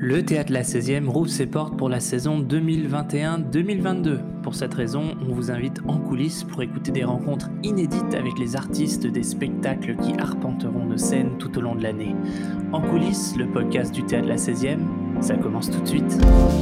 Le Théâtre La 16e rouvre ses portes pour la saison 2021-2022. Pour cette raison, on vous invite en coulisses pour écouter des rencontres inédites avec les artistes des spectacles qui arpenteront nos scènes tout au long de l'année. En coulisses, le podcast du Théâtre La 16e, ça commence tout de suite.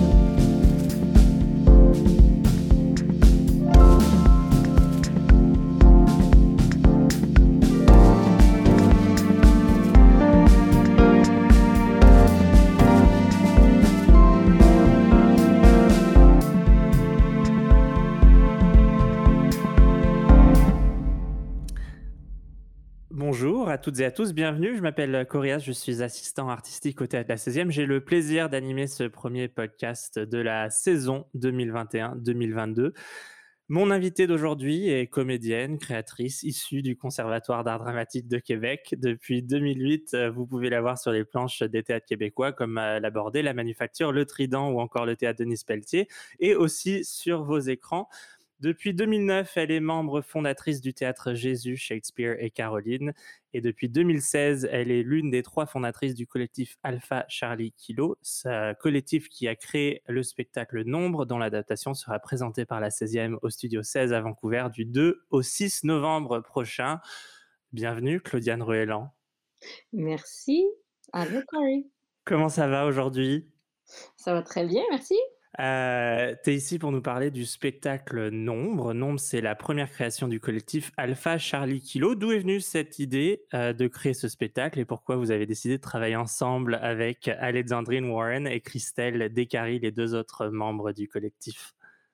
Bonjour à toutes et à tous, bienvenue, je m'appelle Corias, je suis assistant artistique au Théâtre La 16e. J'ai le plaisir d'animer ce premier podcast de la saison 2021-2022. Mon invitée d'aujourd'hui est comédienne, créatrice, issue du Conservatoire d'art dramatique de Québec. Depuis 2008, vous pouvez la voir sur les planches des théâtres québécois comme La Bordée, La Manufacture, Le Trident ou encore le Théâtre Denis Pelletier, et aussi sur vos écrans. Depuis 2009, elle est membre fondatrice du théâtre Jésus, Shakespeare et Caroline. Et depuis 2016, elle est l'une des 3 fondatrices du collectif Alpha Charlie Kilo, ce collectif qui a créé le spectacle Nombre, dont l'adaptation sera présentée par la 16e au Studio 16 à Vancouver du 2 au 6 novembre prochain. Bienvenue, Claudiane Ruellan. Merci. Allô, Corey. Comment ça va aujourd'hui? Ça va très bien, merci. Tu es ici pour nous parler du spectacle Nombre. Nombre, c'est la première création du collectif Alpha Charlie Kilo. D'où est venue cette idée de créer ce spectacle et pourquoi vous avez décidé de travailler ensemble avec Alexandrine Warren et Christelle Descaries, les 2 autres membres du collectif?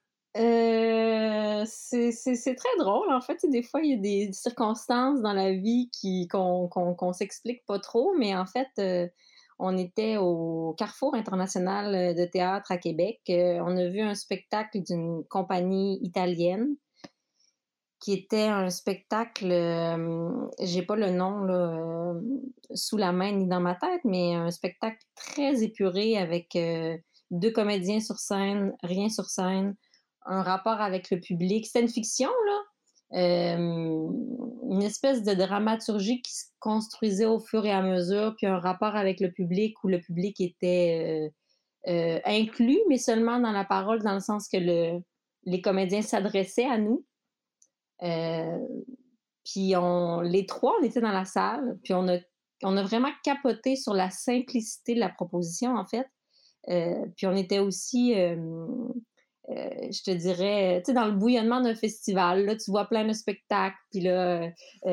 C'est très drôle, en fait. Des fois, il y a des circonstances dans la vie qu'on s'explique pas trop, mais en fait, on était au Carrefour international de théâtre à Québec. On a vu un spectacle d'une compagnie italienne qui était un spectacle, j'ai pas le nom là, sous la main ni dans ma tête, mais un spectacle très épuré avec 2 comédiens sur scène, rien sur scène, un rapport avec le public. C'était une fiction, là. Une espèce de dramaturgie qui se construisait au fur et à mesure, puis un rapport avec le public où le public était inclus, mais seulement dans la parole, dans le sens que les comédiens s'adressaient à nous. Puis les 3, on était dans la salle, puis on a vraiment capoté sur la simplicité de la proposition, en fait. Puis on était aussi, je te dirais, tu sais, dans le bouillonnement d'un festival. Là, tu vois plein de spectacles, puis là,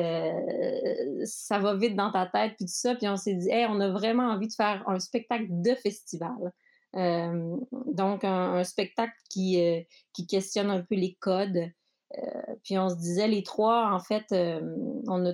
ça va vite dans ta tête, puis tout ça. Puis on s'est dit, hey, on a vraiment envie de faire un spectacle de festival. Donc, un spectacle qui questionne un peu les codes. Puis on se disait, les 3, en fait, on a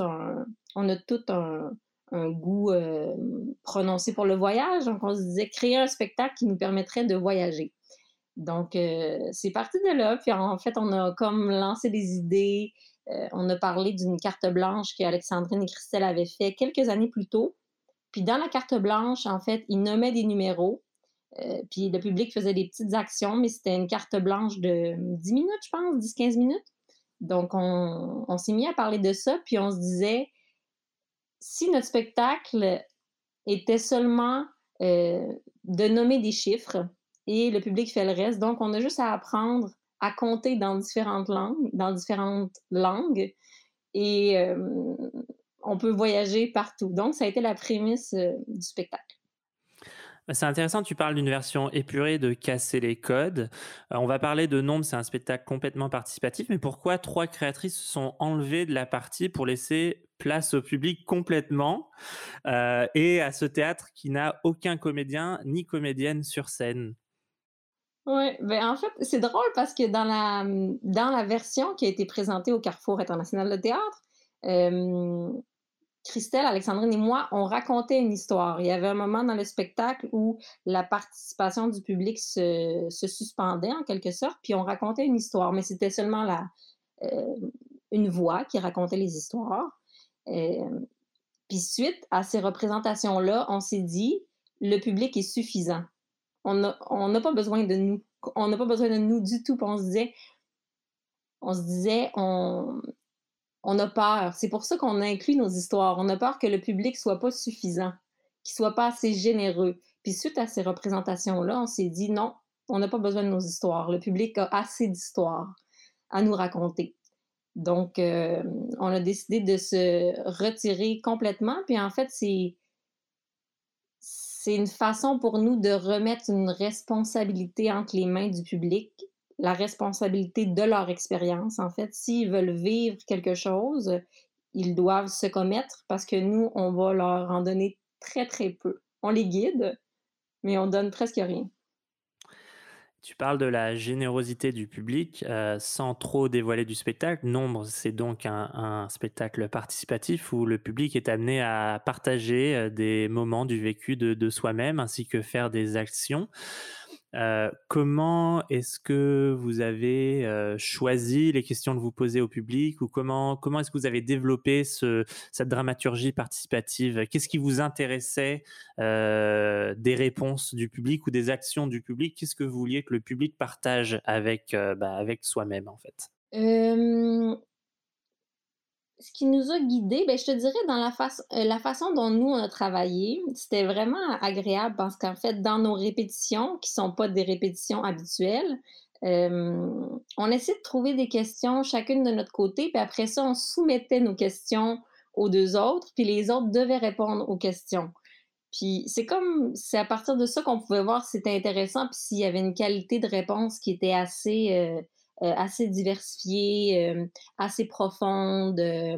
tout un goût prononcé pour le voyage. Donc, on se disait créer un spectacle qui nous permettrait de voyager. Donc, c'est parti de là. Puis en fait, on a comme lancé des idées. On a parlé d'une carte blanche qu'Alexandrine et Christelle avaient fait quelques années plus tôt. Puis dans la carte blanche, en fait, ils nommaient des numéros. Puis le public faisait des petites actions, mais c'était une carte blanche de 10 minutes, je pense, 10-15 minutes. Donc, on s'est mis à parler de ça, puis on se disait, si notre spectacle était seulement de nommer des chiffres et le public fait le reste, donc on a juste à apprendre à compter dans différentes langues et on peut voyager partout. Donc, ça a été la prémisse du spectacle. C'est intéressant, tu parles d'une version épurée de casser les codes. On va parler de Nombre, c'est un spectacle complètement participatif, mais pourquoi 3 créatrices se sont enlevées de la partie pour laisser place au public complètement et à ce théâtre qui n'a aucun comédien ni comédienne sur scène? Oui, ben en fait, c'est drôle parce que dans la version qui a été présentée au Carrefour international de théâtre, Christelle, Alexandrine et moi, on racontait une histoire. Il y avait un moment dans le spectacle où la participation du public se suspendait en quelque sorte, puis on racontait une histoire, mais c'était seulement euh, une voix qui racontait les histoires. Puis suite à ces représentations-là, on s'est dit, le public est suffisant. On n'a pas besoin de nous. On n'a pas besoin de nous du tout. Puis on se disait, on a peur. C'est pour ça qu'on inclut nos histoires. On a peur que le public soit pas suffisant, qu'il soit pas assez généreux. Puis suite à ces représentations-là, on s'est dit: «Non, on n'a pas besoin de nos histoires. Le public a assez d'histoires à nous raconter». Donc, on a décidé de se retirer complètement. Puis en fait, c'est une façon pour nous de remettre une responsabilité entre les mains du public, la responsabilité de leur expérience, en fait. S'ils veulent vivre quelque chose, ils doivent se commettre parce que nous, on va leur en donner très, très peu. On les guide, mais on donne presque rien. Tu parles de la générosité du public, sans trop dévoiler du spectacle. Nombre, c'est donc un spectacle participatif où le public est amené à partager, des moments du vécu de soi-même ainsi que faire des actions. Comment est-ce que vous avez, choisi les questions que vous posez au public ou comment est-ce que vous avez développé cette dramaturgie participative? Qu'est-ce qui vous intéressait, des réponses du public ou des actions du public? Qu'est-ce que vous vouliez que le public partage avec, avec soi-même, en fait? Hem, Ce qui nous a guidés, je te dirais dans la façon dont nous on a travaillé, c'était vraiment agréable parce qu'en fait, dans nos répétitions, qui sont pas des répétitions habituelles, on essaie de trouver des questions chacune de notre côté, puis après ça, on soumettait nos questions aux 2 autres, puis les autres devaient répondre aux questions. Puis c'est à partir de ça qu'on pouvait voir si c'était intéressant, puis s'il y avait une qualité de réponse qui était assez diversifiée, assez profonde,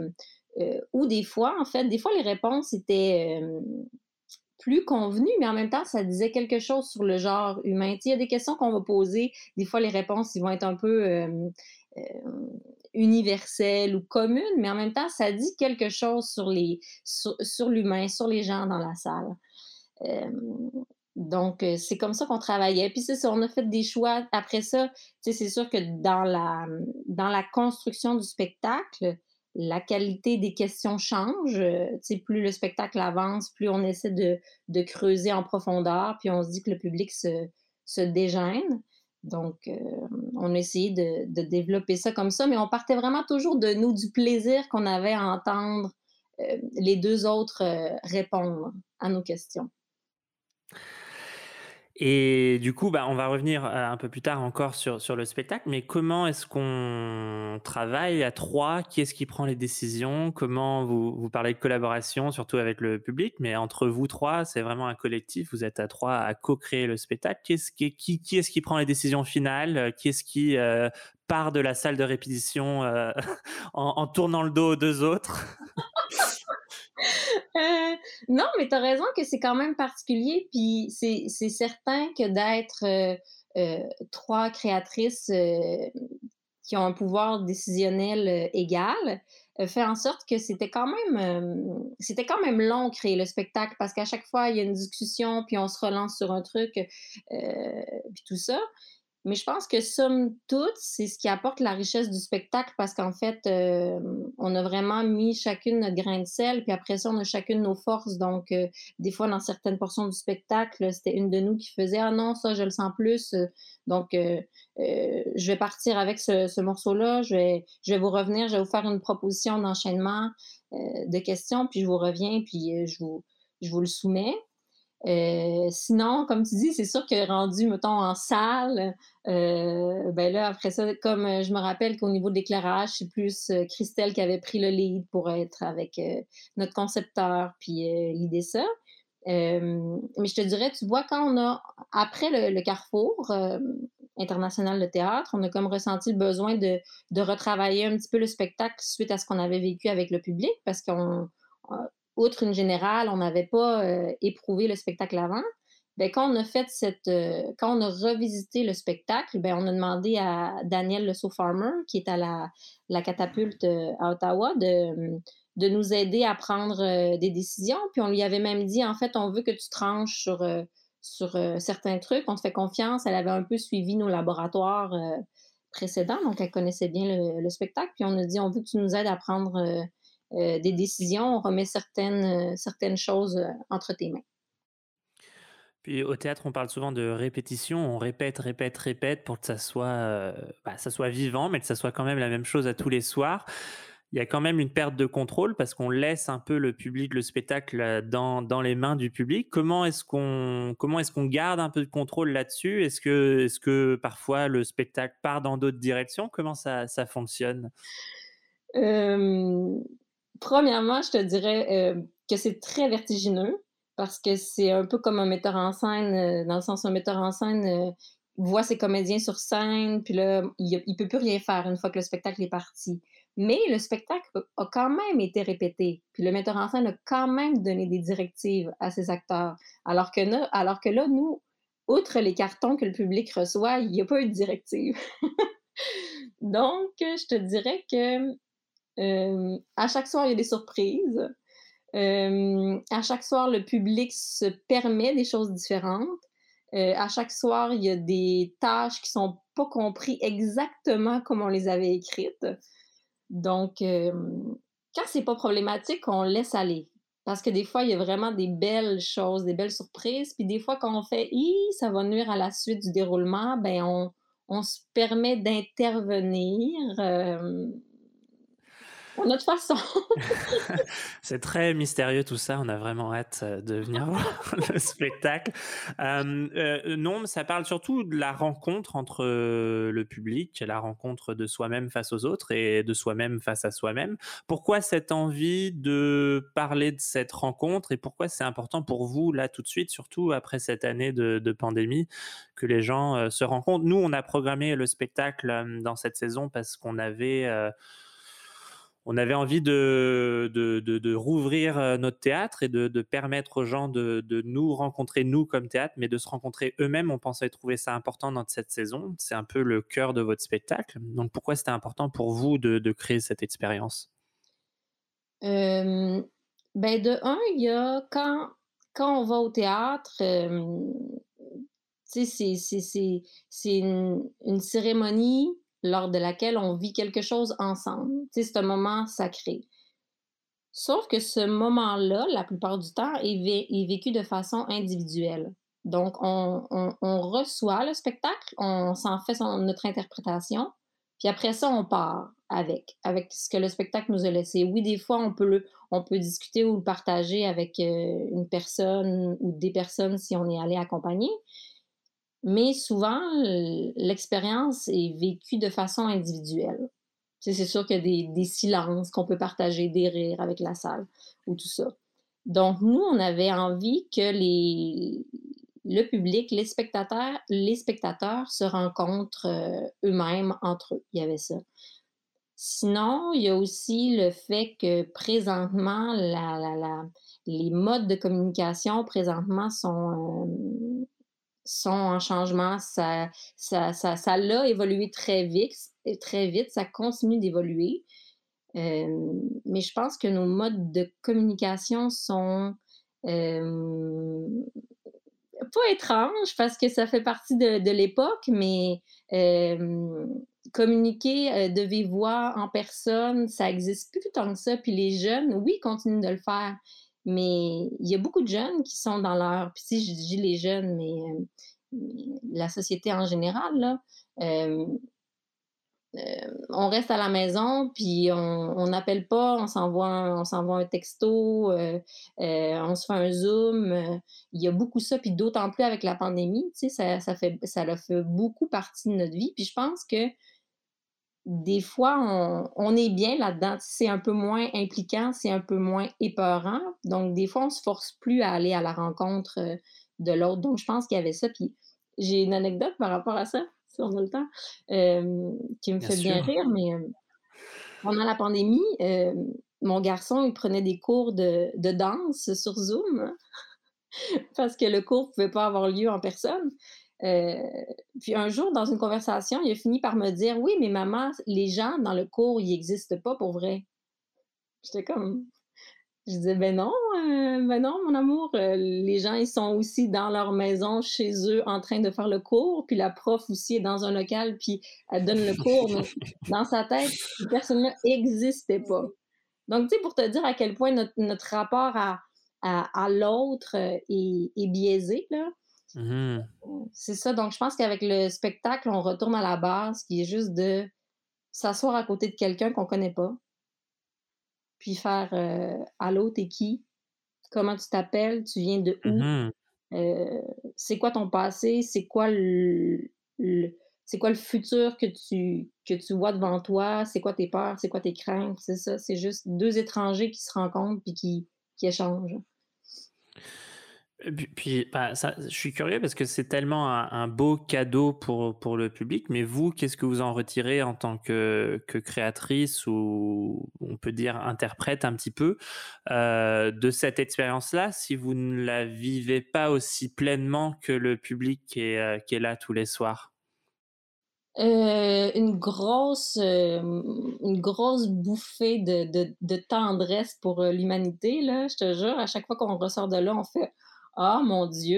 ou des fois les réponses étaient, plus convenues, mais en même temps, ça disait quelque chose sur le genre humain. Tu sais, il y a des questions qu'on va poser, des fois les réponses, ils vont être un peu, universelles ou communes, mais en même temps, ça dit quelque chose sur l'humain, sur les gens dans la salle. Hem, donc, c'est comme ça qu'on travaillait. Puis c'est ça, on a fait des choix. Après ça, tu sais, c'est sûr que dans la construction du spectacle, la qualité des questions change. Tu sais, plus le spectacle avance, plus on essaie de creuser en profondeur, puis on se dit que le public se dégêne. Donc, on a essayé de développer ça comme ça, mais on partait vraiment toujours de nous, du plaisir qu'on avait à entendre, les 2 autres, répondre à nos questions. Et du coup, on va revenir, un peu plus tard encore sur le spectacle, mais comment est-ce qu'on travaille à 3? Qui est-ce qui prend les décisions? Comment vous parlez de collaboration, surtout avec le public, mais entre vous 3, c'est vraiment un collectif, vous êtes à 3 à co-créer le spectacle. Qui est-ce qui prend les décisions finales? Qui est-ce qui, part de la salle de répétition, en tournant le dos aux 2 autres? Non, mais tu as raison que c'est quand même particulier, puis c'est certain que d'être, 3 créatrices, qui ont un pouvoir décisionnel, égal, fait en sorte que c'était quand même long créer le spectacle parce qu'à chaque fois, il y a une discussion, puis on se relance sur un truc, puis tout ça. Mais je pense que somme toute, c'est ce qui apporte la richesse du spectacle parce qu'en fait, on a vraiment mis chacune notre grain de sel, puis après ça, on a chacune nos forces. Donc, des fois, dans certaines portions du spectacle, c'était une de nous qui faisait: «Ah non, ça, je le sens plus, donc je vais partir avec ce morceau-là, je vais vous revenir, je vais vous faire une proposition d'enchaînement, de questions, puis je vous reviens, puis je vous le soumets». Sinon, comme tu dis, c'est sûr que rendu, mettons, en salle, là, après ça, comme, je me rappelle qu'au niveau de l'éclairage, c'est plus, Christelle qui avait pris le lead pour être avec, notre concepteur, puis, l'idée ça. Mais je te dirais, tu vois, quand on a après le Carrefour, international de théâtre, on a comme ressenti le besoin de retravailler un petit peu le spectacle suite à ce qu'on avait vécu avec le public parce heu, outre une générale, on n'avait pas, éprouvé le spectacle avant. Quand on a revisité le spectacle, on a demandé à Daniel Le Farmer, qui est à la catapulte, à Ottawa, de nous aider à prendre, des décisions. Puis on lui avait même dit: «En fait, on veut que tu tranches sur certains trucs. On te fait confiance». Elle avait un peu suivi nos laboratoires, précédents, donc elle connaissait bien le spectacle. Puis on a dit: «On veut que tu nous aides à prendre, des décisions. On remet certaines choses, entre tes mains». Puis au théâtre, on parle souvent de répétition, on répète, répète, répète pour que ça soit vivant, mais que ça soit quand même la même chose à tous les soirs. Il y a quand même une perte de contrôle parce qu'on laisse un peu le public, le spectacle, dans les mains du public. Comment est-ce qu'on garde un peu de contrôle là-dessus? Est-ce que parfois le spectacle part dans d'autres directions? Comment ça fonctionne? Hem, Premièrement, je te dirais, que c'est très vertigineux parce que c'est un peu comme un metteur en scène, dans le sens où un metteur en scène, voit ses comédiens sur scène, puis là, il peut plus rien faire une fois que le spectacle est parti. Mais le spectacle a quand même été répété, puis le metteur en scène a quand même donné des directives à ses acteurs. Alors que là, nous, outre les cartons que le public reçoit, il y a pas eu de directive. Donc, je te dirais que à chaque soir, il y a des surprises. À chaque soir, le public se permet des choses différentes. À chaque soir, il y a des tâches qui sont pas compris exactement comme on les avait écrites. Donc, quand c'est pas problématique, on laisse aller. Parce que des fois, il y a vraiment des belles choses, des belles surprises. Puis des fois, quand on fait: «Hi, ça va nuire à la suite du déroulement», ben on se permet d'intervenir, à notre façon. C'est très mystérieux tout ça, on a vraiment hâte, de venir voir le spectacle. Non, mais ça parle surtout de la rencontre entre, le public, la rencontre de soi-même face aux autres et de soi-même face à soi-même. Pourquoi cette envie de parler de cette rencontre et pourquoi c'est important pour vous, là, tout de suite, surtout après cette année de pandémie, que les gens, se rencontrent? Nous, on a programmé le spectacle, dans cette saison parce qu'on avait envie de rouvrir notre théâtre et de permettre aux gens de nous rencontrer, nous, comme théâtre, mais de se rencontrer eux-mêmes. On pensait trouver ça important dans cette saison. C'est un peu le cœur de votre spectacle. Donc, pourquoi c'était important pour vous de créer cette expérience? Hem, ben, de un, il y a quand on va au théâtre, tu sais, c'est une cérémonie lors de laquelle on vit quelque chose ensemble. Tu sais, c'est un moment sacré. Sauf que ce moment-là, la plupart du temps, est vécu de façon individuelle. Donc on reçoit le spectacle, on s'en fait notre interprétation, puis après ça, on part avec ce que le spectacle nous a laissé. Oui, des fois, on peut discuter ou le partager avec, une personne ou des personnes si on est allé accompagné, mais souvent, l'expérience est vécue de façon individuelle. Tu sais, c'est sûr qu'il y a des silences qu'on peut partager, des rires avec la salle ou tout ça. Donc nous, on avait envie que le public, les spectateurs se rencontrent, eux-mêmes entre eux. Il y avait ça. Sinon, il y a aussi le fait que présentement, les modes de communication présentement sont en changement. Ça l'a évolué très vite, ça continue d'évoluer. Mais je pense que nos modes de communication sont, hem, pas étranges parce que ça fait partie de l'époque, mais hem, communiquer, de vive voix en personne, ça existe plus tant que ça. Puis les jeunes, oui, continuent de le faire, mais il y a beaucoup de jeunes qui sont dans leur puis si je dis les jeunes, mais la société en général là, hem on reste à la maison, puis on n'appelle pas, on s'envoie un texto, on se fait un Zoom. Il y a beaucoup ça, puis d'autant plus avec la pandémie, tu sais, ça a fait beaucoup partie de notre vie. Puis je pense que des fois, on est bien là-dedans. C'est un peu moins impliquant, c'est un peu moins épeurant. Donc, des fois, on se force plus à aller à la rencontre de l'autre. Donc, je pense qu'il y avait ça. Puis, j'ai une anecdote par rapport à ça, si on a le temps, qui me Bien fait bien sûr. rire. Mais pendant la pandémie, mon garçon, il prenait des cours de danse sur Zoom parce que le cours ne pouvait pas avoir lieu en personne. Heu, Puis un jour, dans une conversation, il a fini par me dire: «Oui, mais maman, les gens dans le cours, ils existent pas pour vrai». J'étais comme je disais: ben non mon amour, les gens, ils sont aussi dans leur maison, chez eux, en train de faire le cours, puis la prof aussi est dans un local, puis elle donne le cours, mais dans sa tête, ces personnes-là existaient pas». Donc, tu sais, pour te dire à quel point notre rapport à l'autre, est biaisé, là. Mmh. C'est ça, donc je pense qu'avec le spectacle, on retourne à la base qui est juste de s'asseoir à côté de quelqu'un qu'on connaît pas, puis faire, «Allô, tu qui? Comment tu t'appelles? Tu viens de où? Mmh. Heu, c'est quoi ton passé? Le c'est quoi le futur que tu vois devant toi? C'est quoi tes peurs? C'est quoi tes craintes?» C'est ça, c'est juste 2 étrangers qui se rencontrent puis qui échangent. Puis, bah, ça je suis curieux parce que c'est tellement un beau cadeau pour le public, mais vous, qu'est-ce que vous en retirez en tant que créatrice ou on peut dire interprète un petit peu, de cette expérience-là, si vous ne la vivez pas aussi pleinement que le public qui est là tous les soirs? Une grosse bouffée de tendresse pour, l'humanité, là, je te jure. À chaque fois qu'on ressort de là, on fait: «Ah mon Dieu,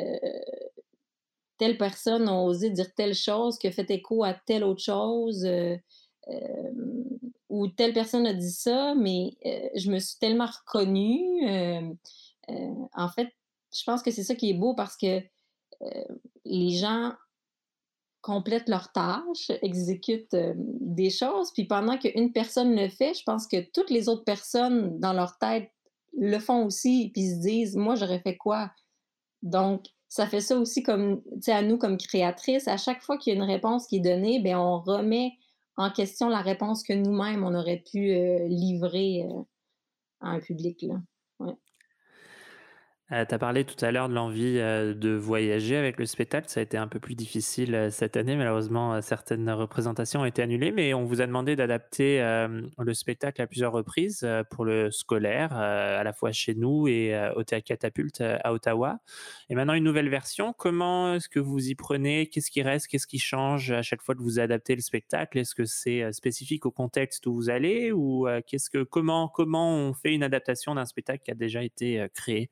telle personne a osé dire telle chose qui a fait écho à telle autre chose, hem, ou telle personne a dit ça, mais je me suis tellement reconnue». En fait, je pense que c'est ça qui est beau parce que, les gens complètent leurs tâches, exécutent, des choses, puis pendant qu'une personne le fait, je pense que toutes les autres personnes dans leur tête le font aussi, puis se disent: «Moi, j'aurais fait quoi?» Donc ça fait ça aussi comme, tu sais, à nous comme créatrices, à chaque fois qu'il y a une réponse qui est donnée, ben on remet en question la réponse que nous-mêmes on aurait pu, livrer, à un public, là. Ouais. Tu as parlé tout à l'heure de l'envie, de voyager avec le spectacle. Ça a été un peu plus difficile, cette année. Malheureusement, certaines représentations ont été annulées, mais on vous a demandé d'adapter, le spectacle à plusieurs reprises, pour le scolaire, à la fois chez nous et au Théâtre Catapulte, à Ottawa. Et maintenant une nouvelle version. Comment est-ce que vous y prenez? Qu'est-ce qui reste? Qu'est-ce qui change à chaque fois que vous adaptez le spectacle? Est-ce que c'est, spécifique au contexte où vous allez ou, comment on fait une adaptation d'un spectacle qui a déjà été, créé?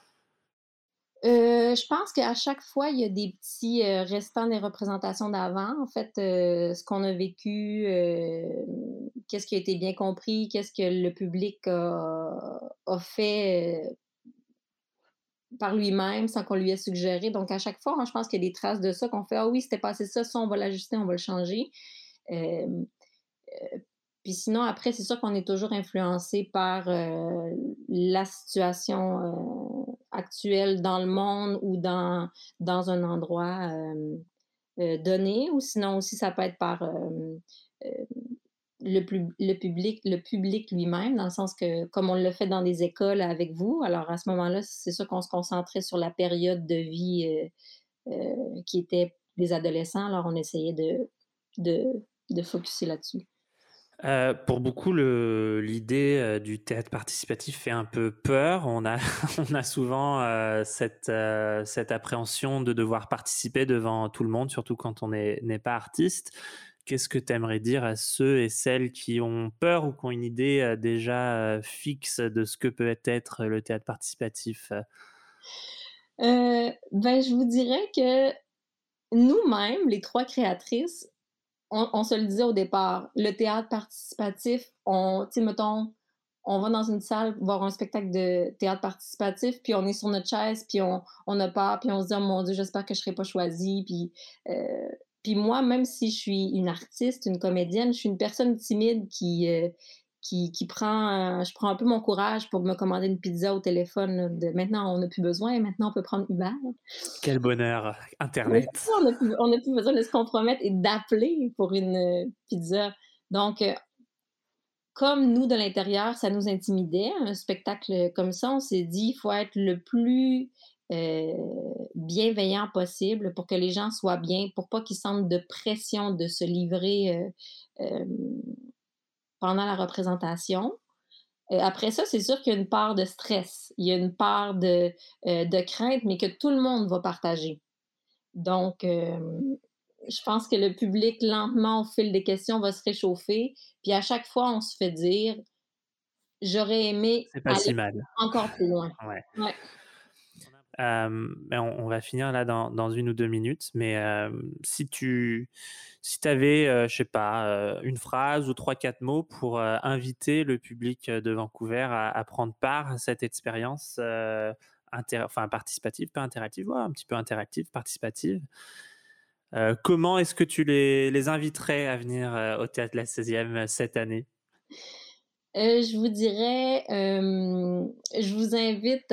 Je pense qu'à chaque fois, il y a des petits, restants des représentations d'avant. En fait, ce qu'on a vécu, qu'est-ce qui a été bien compris, qu'est-ce que le public a fait, par lui-même sans qu'on lui ait suggéré. Donc à chaque fois, moi, je pense qu'il y a des traces de ça qu'on fait: «Ah oui, c'était passé ça, ça on va l'ajuster, on va le changer». Hem, puis sinon après, c'est sûr qu'on est toujours influencé par, la situation, actuelle dans le monde ou dans un endroit, donné, ou sinon aussi ça peut être par, heu, le public lui-même, dans le sens que comme on l'a fait dans des écoles avec vous, alors à ce moment-là, c'est sûr qu'on se concentrait sur la période de vie, qui était des adolescents, alors on essayait de de focuser là-dessus. Pour beaucoup, l'idée, du théâtre participatif fait un peu peur. On a on a souvent, cette appréhension de devoir participer devant tout le monde, surtout quand on n'est pas artiste. Qu'est-ce que tu aimerais dire à ceux et celles qui ont peur ou qui ont une idée, déjà, fixe de ce que peut être le théâtre participatif? Ben, je vous dirais que nous-mêmes, les 3 créatrices, on se le disait au départ, le théâtre participatif, on tu sais, mettons, on va dans une salle voir un spectacle de théâtre participatif, puis on est sur notre chaise, puis on a peur, puis on se dit: «Oh mon Dieu, j'espère que je serai pas choisie», puis moi, même si je suis une artiste, une comédienne, je suis une personne timide qui prend, je prends un peu mon courage pour me commander une pizza au téléphone, là, de maintenant on n'a plus besoin, maintenant on peut prendre Uber. Quel bonheur, Oui, c'est internet. ça, on a plus besoin de se compromettre et d'appeler pour une, pizza. Donc, comme nous, de l'intérieur, ça nous intimidait, un spectacle comme ça, on s'est dit: «Il faut être le plus, heu, bienveillant possible pour que les gens soient bien, pour pas qu'ils sentent de pression de se livrer, hem, pendant la représentation». Après ça, c'est sûr qu'il y a une part de stress, il y a une part de crainte, mais que tout le monde va partager. Donc, je pense que le public, lentement, au fil des questions, va se réchauffer. Puis à chaque fois, on se fait dire: «J'aurais aimé C'est pas aller si mal. encore plus loin». Ouais. Ouais. Mais on va finir là dans 1 ou 2 minutes, mais si tu avais, je sais pas, une phrase ou trois quatre mots pour, inviter le public, de Vancouver à prendre part à cette expérience, enfin participative, pas interactive, ouais, un petit peu interactive, participative. Comment est-ce que tu les inviterais à venir, au Théâtre de la 16e cette année? Je vous dirais, je vous invite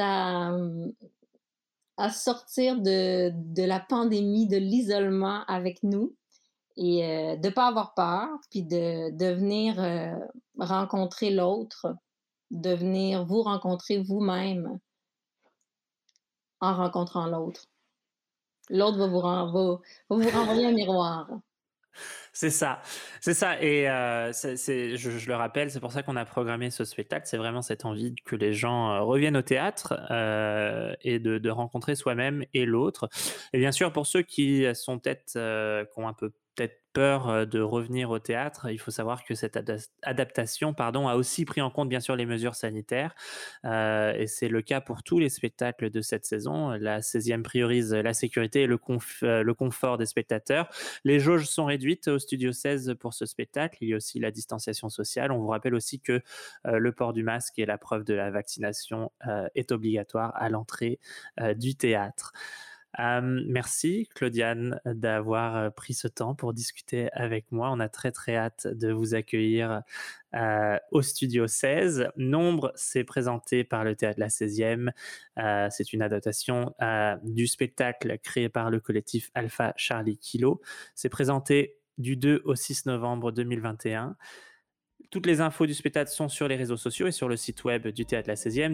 à sortir de la pandémie, de l'isolement avec nous et de pas avoir peur, puis de venir, rencontrer l'autre, de venir vous rencontrer vous-même en rencontrant l'autre. L'autre va vous renvoyer un miroir. C'est ça, c'est ça et je le rappelle, c'est pour ça qu'on a programmé ce spectacle. C'est vraiment cette envie que les gens, reviennent au théâtre, et de rencontrer soi-même et l'autre et bien sûr pour ceux qui sont peut-être, qui ont un peu peut-être peur, de revenir au théâtre, il faut savoir que cette adaptation, pardon, a aussi pris en compte bien sûr les mesures sanitaires, et c'est le cas pour tous les spectacles de cette saison. La 16e priorise la sécurité et le confort des spectateurs. Les jauges sont réduites au Studio 16 pour ce spectacle. Il y a aussi la distanciation sociale. On vous rappelle aussi que le port du masque et la preuve de la vaccination est obligatoire à l'entrée du théâtre. Merci Claudiane d'avoir pris ce temps pour discuter avec moi. On a très très hâte de vous accueillir au Studio 16. Nombre s'est présenté par le Théâtre de la 16e. C'est une adaptation du spectacle créé par le collectif Alpha Charlie Kilo. C'est présenté du 2 au 6 novembre 2021. Toutes les infos du spectacle sont sur les réseaux sociaux et sur le site web du Théâtre de la 16e,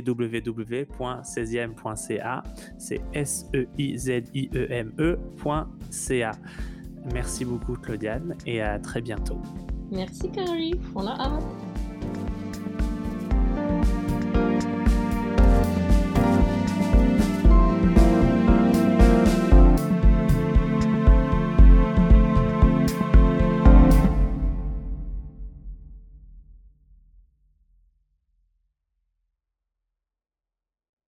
www.16e.ca. C'est seiziem.ca. Merci beaucoup Claudiane et à très bientôt. Merci Carrie, on a hâte.